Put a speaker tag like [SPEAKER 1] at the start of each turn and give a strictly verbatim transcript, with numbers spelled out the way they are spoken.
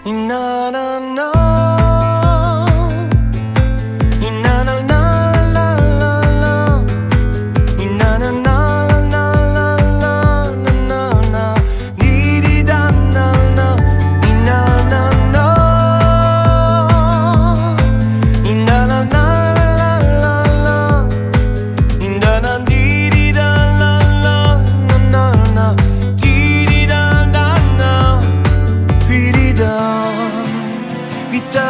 [SPEAKER 1] na na na, na na na la la la, na na na la la la na na na, di di da na na, na na na, na na na la la la, na na di di da la la na na na, di di da da na, fi di da. Vita